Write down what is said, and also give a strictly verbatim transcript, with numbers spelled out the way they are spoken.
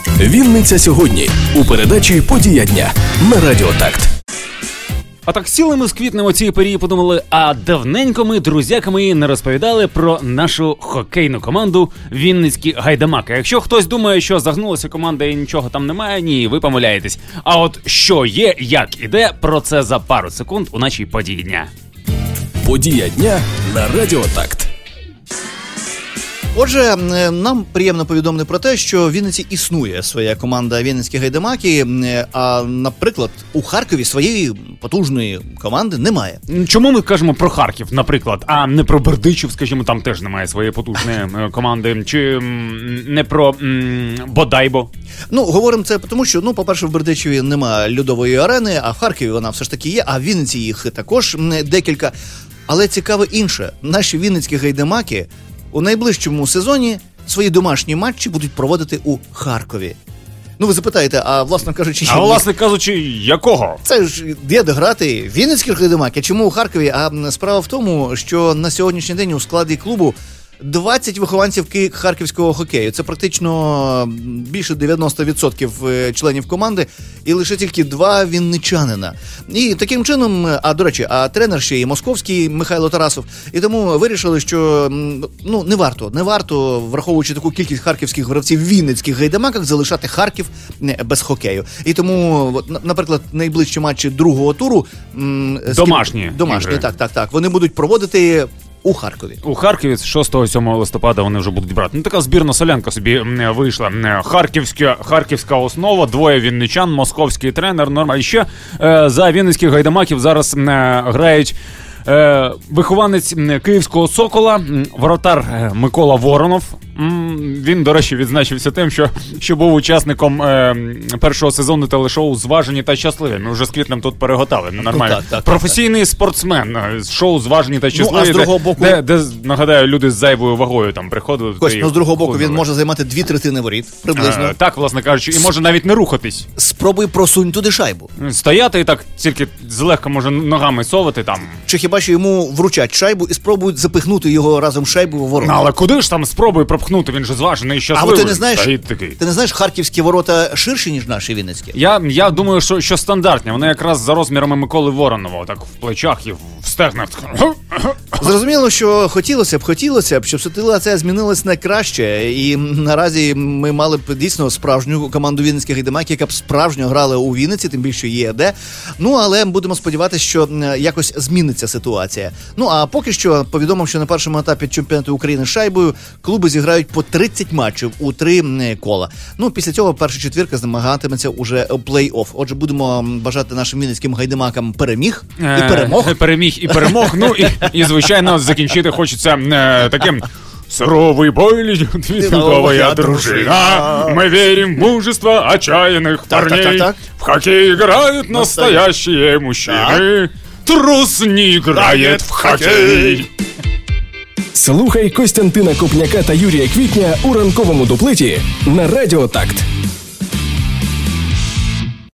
Вінниця сьогодні у передачі «Подія дня» на Радіо Такт. А так сіли ми з квітнем у цій порі і подумали, а давненько ми друзяками не розповідали про нашу хокейну команду «Вінницькі Гайдамаки». Якщо хтось думає, що загнулася команда і нічого там немає, ні, ви помиляєтесь. А от що є, як іде, про це за пару секунд у нашій «Події дня». «Подія дня» на Радіо Такт. Отже, нам приємно повідомити про те, що в Вінниці існує своя команда «Вінницькі Гайдамаки», а, наприклад, у Харкові своєї потужної команди немає. Чому ми кажемо про Харків, наприклад, а не про Бердичів, скажімо, там теж немає своєї потужної команди, чи не про м, Бодайбо? Ну, говоримо це тому, що, ну, по-перше, в Бердичеві немає льодової арени, а в Харкові вона все ж таки є, а в Вінниці їх також декілька. Але цікаве інше, наші «Вінницькі Гайдамаки» у найближчому сезоні свої домашні матчі будуть проводити у Харкові. Ну, ви запитаєте, а власне кажучи... А власне кажучи, якого? Це ж є де грати Вінницькі Гайдамаки. Чому у Харкові? А справа в тому, що на сьогоднішній день у складі клубу двадцять вихованців харківського хокею. Це практично більше дев'яносто відсотків членів команди, і лише тільки два вінничанина. І таким чином, а до речі, а тренер ще і московський Михайло Тарасов. І тому вирішили, що ну не варто, не варто, враховуючи таку кількість харківських гравців в Вінницьких Гайдамаках, залишати Харків без хокею. І тому, наприклад, найближчі матчі другого туру домашні, домашні, ігри. так, так, так, вони будуть проводити у Харкові. У Харкові з шостого-сьомого листопада вони вже будуть брати. Ну, така збірна солянка собі вийшла. Харківська, харківська основа, двоє вінничан, московський тренер, нормально. І ще е, за Вінницьких Гайдамаків зараз е, грають е, вихованець київського «Сокола», воротар Микола Воронов. Він, до речі, відзначився тим, що, що був учасником е, першого сезону телешоу «Зважені та щасливі». Ми вже з квітнем тут переготали. Нормально. Так, так, професійний так, спортсмен з шоу «Зважені та щасливі», ну, а з другого боку... де, де, нагадаю, люди з зайвою вагою там приходили. Кость, ну, з другого боку, він може займати дві третини воріт, приблизно. Е, так, власне кажучи, і може навіть не рухатись. Спробуй просунь туди шайбу. Стояти і так тільки злегка може ногами совати там. Чи хіба що йому вручать шайбу і спробують запихнути його разом з шайбою в ворота. Ну, але куди ж там спробуй пропхнути? Він же зважений і щасливий. А ти не знаєш, такий. Ти не знаєш, харківські ворота ширші, ніж наші вінницькі? Я, я думаю, що, що стандартні. Вони якраз за розмірами Миколи Воронова, так в плечах і в стегнах. Зрозуміло, що хотілося б, хотілося б, щоб ситуація змінилась на краще. І наразі ми мали б дійсно справжню команду Вінницьких Гайдамаків, яка б справжньо грала у Вінниці, тим більше є де. Ну, але будемо сподіватися, що якось зміниться ситуація. Ну, а поки що повідомив, що на першому етапі чемпіонату України з шайбою клуби зіграють по тридцять матчів у три кола. Ну, після цього перша четвірка змагатиметься уже плей-офф. Отже, будемо бажати нашим Вінницьким Гайдамакам переміг і перемог. Е, переміг і перемог. Ну, і, і звичайно, закінчити хочеться е, таким... Суровый бой, твитовая дружина. Мы верим в мужество отчаянных так, парней. так, так, так. В хоккей играют настоящие мужчины. Трус не играет в хоккей. Слухай Костянтина Копняка та Юрія Квітня у ранковому дуплеті на Радіо Такт.